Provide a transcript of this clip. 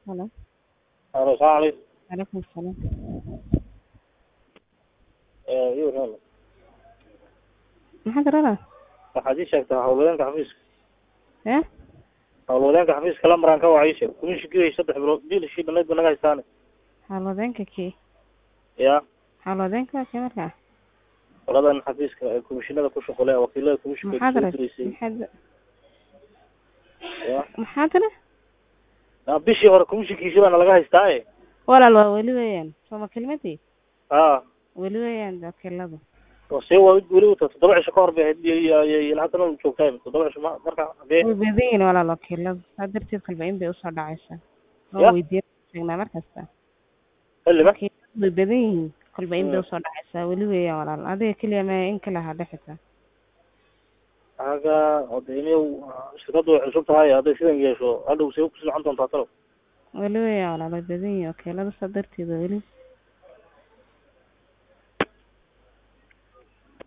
Hello. الو السلام عليكم. عليكم السلام. ايوه هلا. maxaa garana waxaad ii sheegtaa howlwadeenka xafiiska eh howlwadeenka xafiiska lambaraan ka wacay sheeg kuma shikiyay 3 bilood biilshii dhammayd ba naga haystaan hawlwadeenka kii ya hawlwadeenka kii markaa qoladan xafiiska ee komishinada ku shaqeeya wakiilada ku maxaad shaqeeya ya maxaad bishii hore komishinkiisii baa laga haystaa walaal waa weli weeyaan soma kelmadii weli weeyaan wakiilada وسي ويقولوا تضبع شو كهرب يلعبنا ونشوف كام تضبع شو ما مركع بيه وبدين ولا الوكيل هذا ترتيب قلبين بيوصل دعيسة ويدير شغنا مركزته اللي ما وبدين قلبين بيوصل دعيسة ولوية ولا هذا كل ما إنك لها دحتها هذا قديمي وشرطوا شفتها هاي هذا شيء يشوا هذا وسيوك عندهم تعطلوا ولوية ولا بدين وكيل هذا صدرتي ذولي